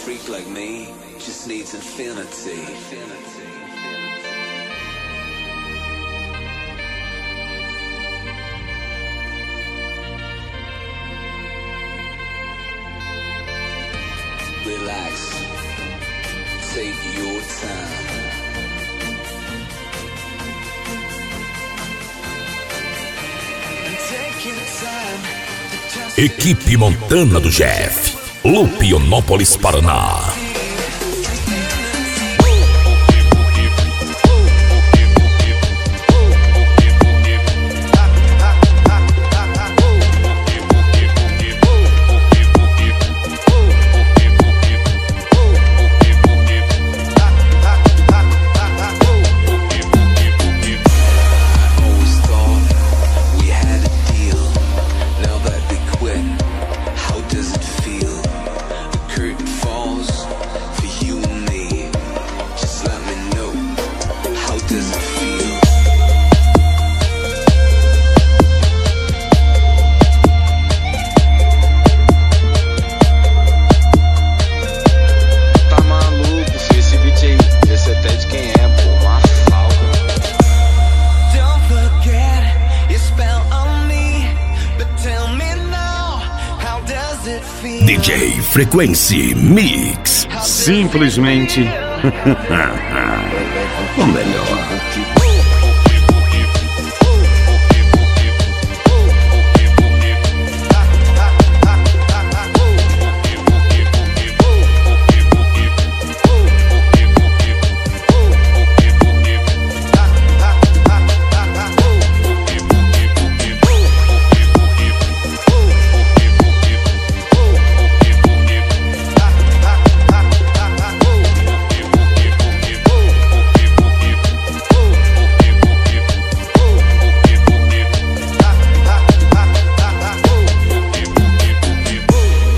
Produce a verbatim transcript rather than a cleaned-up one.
freak like me just needs infinity. Relax. Take your time. Equipe Montana do Jeff, Lupionópolis, Paraná. D J Frequency Mix. Simplesmente o melhor.